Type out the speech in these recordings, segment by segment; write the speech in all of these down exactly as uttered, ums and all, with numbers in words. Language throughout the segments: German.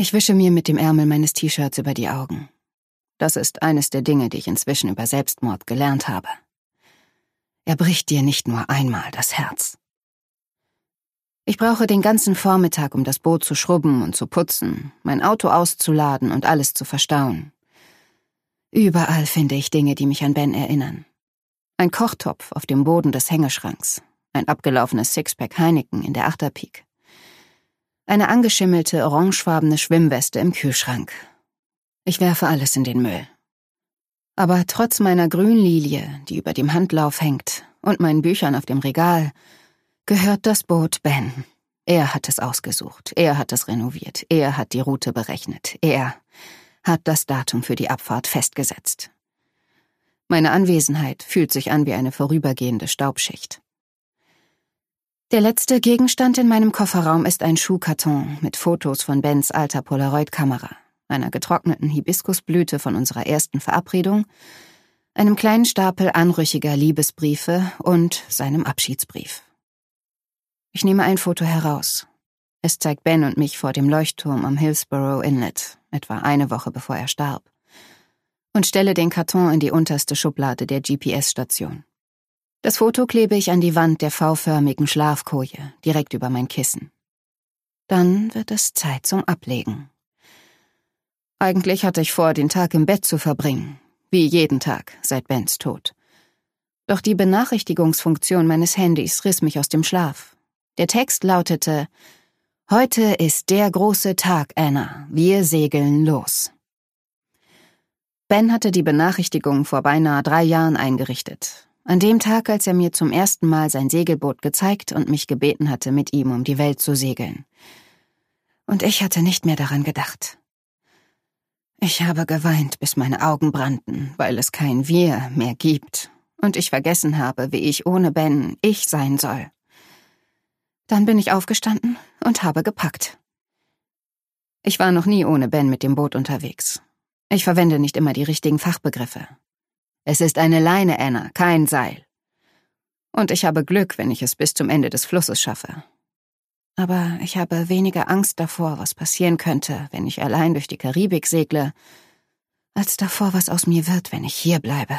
Ich wische mir mit dem Ärmel meines T-Shirts über die Augen. Das ist eines der Dinge, die ich inzwischen über Selbstmord gelernt habe. Er bricht dir nicht nur einmal das Herz. Ich brauche den ganzen Vormittag, um das Boot zu schrubben und zu putzen, mein Auto auszuladen und alles zu verstauen. Überall finde ich Dinge, die mich an Ben erinnern. Ein Kochtopf auf dem Boden des Hängeschranks, ein abgelaufenes Sixpack Heineken in der Achterpik, eine angeschimmelte orangefarbene Schwimmweste im Kühlschrank. Ich werfe alles in den Müll. Aber trotz meiner Grünlilie, die über dem Handlauf hängt, und meinen Büchern auf dem Regal, gehört das Boot Ben. Er hat es ausgesucht, er hat es renoviert, er hat die Route berechnet, er hat das Datum für die Abfahrt festgesetzt. Meine Anwesenheit fühlt sich an wie eine vorübergehende Staubschicht. Der letzte Gegenstand in meinem Kofferraum ist ein Schuhkarton mit Fotos von Bens alter Polaroid-Kamera, einer getrockneten Hibiskusblüte von unserer ersten Verabredung, einem kleinen Stapel anrüchiger Liebesbriefe und seinem Abschiedsbrief. Ich nehme ein Foto heraus. Es zeigt Ben und mich vor dem Leuchtturm am Hillsborough Inlet, etwa eine Woche bevor er starb, und stelle den Karton in die unterste Schublade der G P S-Station. Das Foto klebe ich an die Wand der V-förmigen Schlafkoje, direkt über mein Kissen. Dann wird es Zeit zum Ablegen. Eigentlich hatte ich vor, den Tag im Bett zu verbringen, wie jeden Tag seit Bens Tod. Doch die Benachrichtigungsfunktion meines Handys riss mich aus dem Schlaf. Der Text lautete: »Heute ist der große Tag, Anna. Wir segeln los.« Ben hatte die Benachrichtigung vor beinahe drei Jahren eingerichtet. An dem Tag, als er mir zum ersten Mal sein Segelboot gezeigt und mich gebeten hatte, mit ihm um die Welt zu segeln. Und ich hatte nicht mehr daran gedacht. Ich habe geweint, bis meine Augen brannten, weil es kein Wir mehr gibt und ich vergessen habe, wie ich ohne Ben ich sein soll. Dann bin ich aufgestanden und habe gepackt. Ich war noch nie ohne Ben mit dem Boot unterwegs. Ich verwende nicht immer die richtigen Fachbegriffe. Es ist eine Leine, Anna, kein Seil. Und ich habe Glück, wenn ich es bis zum Ende des Flusses schaffe. Aber ich habe weniger Angst davor, was passieren könnte, wenn ich allein durch die Karibik segle, als davor, was aus mir wird, wenn ich hier bleibe.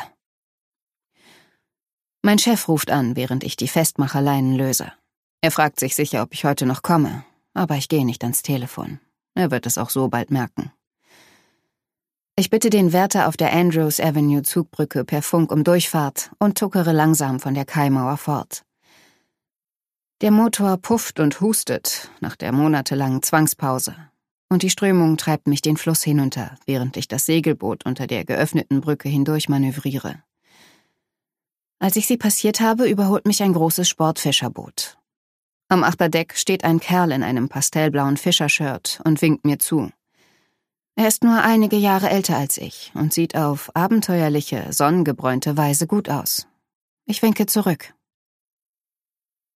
Mein Chef ruft an, während ich die Festmacherleinen löse. Er fragt sich sicher, ob ich heute noch komme, aber ich gehe nicht ans Telefon. Er wird es auch so bald merken. Ich bitte den Wärter auf der Andrews Avenue Zugbrücke per Funk um Durchfahrt und tuckere langsam von der Kaimauer fort. Der Motor pufft und hustet nach der monatelangen Zwangspause und die Strömung treibt mich den Fluss hinunter, während ich das Segelboot unter der geöffneten Brücke hindurch manövriere. Als ich sie passiert habe, überholt mich ein großes Sportfischerboot. Am Achterdeck steht ein Kerl in einem pastellblauen Fischershirt und winkt mir zu. Er ist nur einige Jahre älter als ich und sieht auf abenteuerliche, sonnengebräunte Weise gut aus. Ich winke zurück.